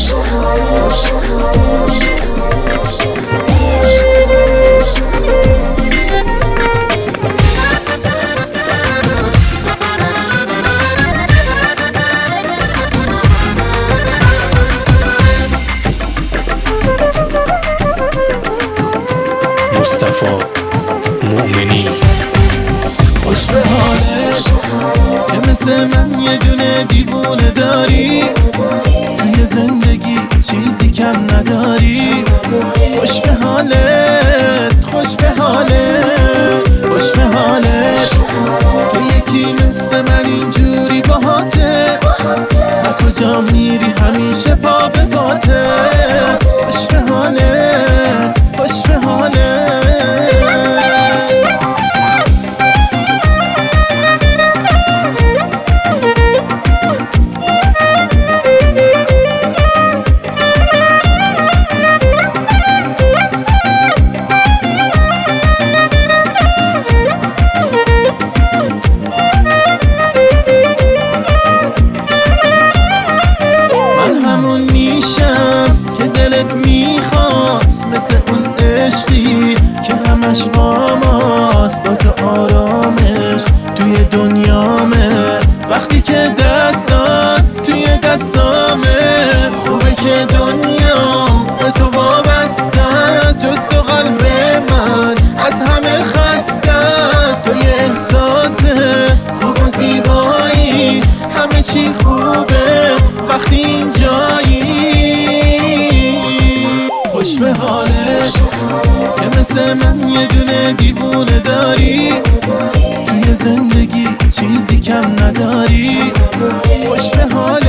مصطفی مؤمنی. خوش به حالت که مثل من یه دونه دیوونه داری، توی زندگی چیزی کم نداری. خوش به حالت، خوش به حالت، خوش به حالت. تو یکی مثل من اینجوری باهاته، هر کجا میری همیشه پا به پاتت. خوش به حالت، خوش به حالت. دلت میخواست مثل اون عشقی که همش با ماست، با تو آرامش توی دنیامه. وقتی که دستات توی دستامه، خوبه که دنیام به تو وابسته است. جز تو قلب من از همه خسته است. تو یه احساس خوب و زیبایی، همه چی خوبه وقتی اینجایی. خوش به حالت که مثل من یه دونه دیوونه داری، توی زندگی چیزی کم نداری. خوش به حالت.